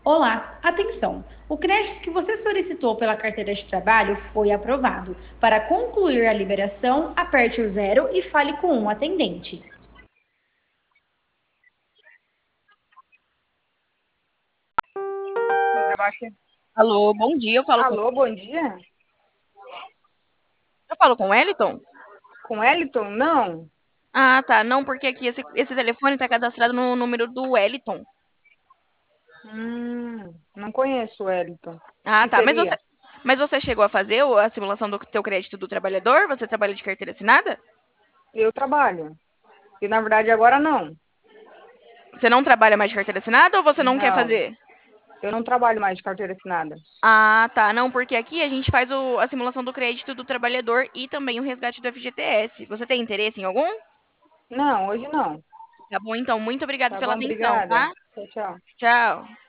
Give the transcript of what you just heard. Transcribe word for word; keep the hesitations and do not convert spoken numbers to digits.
Olá, atenção! O crédito que você solicitou pela carteira de trabalho foi aprovado. Para concluir a liberação, aperte o zero e fale com um atendente. Alô, bom dia, eu falo com... Alô, bom dia? Eu falo com o Wellington? Com Eliton? Não. Ah, tá. Não, porque aqui esse, esse telefone tá cadastrado no número do Wellington. Hum, não conheço o Eliton. O Ah, que tá. Mas você, seria? mas você chegou a fazer o- a simulação do teu crédito do trabalhador? Você trabalha de carteira assinada? Eu trabalho. E na verdade agora não. Você não trabalha mais de carteira assinada ou você não quer Não, fazer? eu não trabalho mais de carteira assinada. Ah, tá. Não, porque aqui a gente faz o- a simulação do crédito do trabalhador e também o resgate do F G T S. Você tem interesse em algum? Não, hoje não. Tá bom, então. Muito obrigada Tá pela bom, atenção, obrigada. tá? Tchau, tchau. Tchau.